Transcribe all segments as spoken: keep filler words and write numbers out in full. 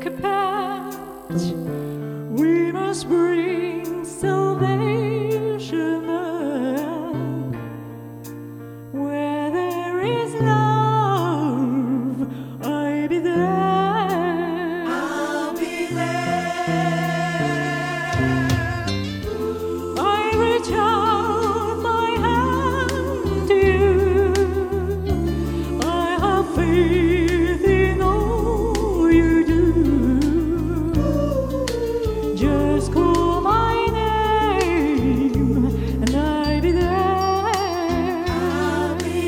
make a pact. We must bring salvation back. Where there is love, I'll be there. I'll be there. I reach out my hand to you. I have faith in all you do. Just call my name and I'll be there. I'll be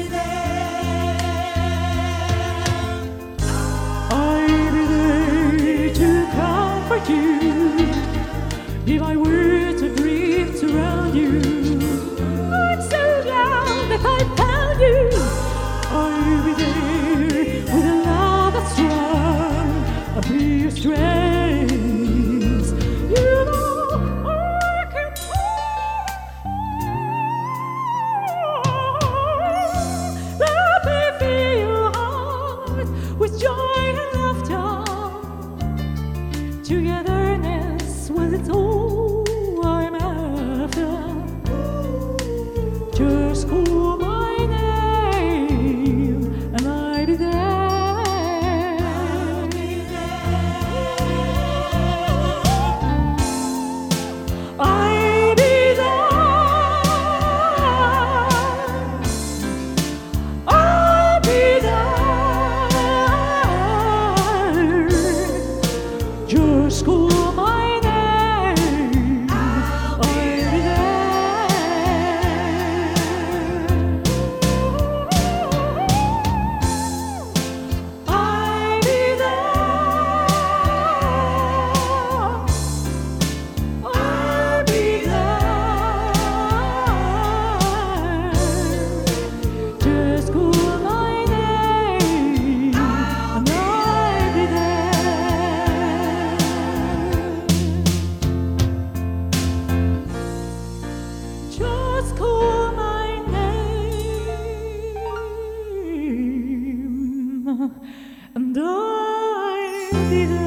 there. I'll be there to comfort you. If I were to drift around you, I'm so glad that I found you. I'll be there with a love that's strong. I'll be your strength. You know I can hold. Let me fill your heart with joy and laughter. Togetherness was it's all I'm after. Just call my name and I'll be there. I'll be I'll be there. I'll be there. Just call my name. I'll be there. I'll be there. I'll be there. Just call my name and I'll be there. Just call my name and I'll be there.